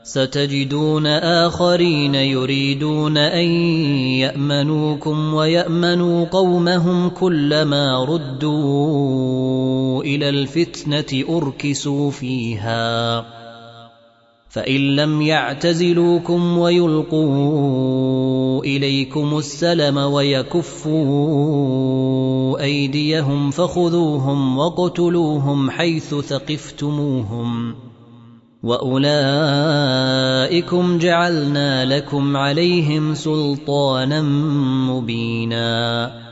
ستجدون آخرين يريدون أن يأمنوكم ويأمنوا قومهم كلما ردوا إلى الفتنة أركسوا فيها فإن لم يعتزلوكم ويلقوا إليكم السلم ويكفوا أيديهم فخذوهم واقتلوهم حيث ثقفتموهم وأولئكم جعلنا لكم عليهم سلطانا مبينا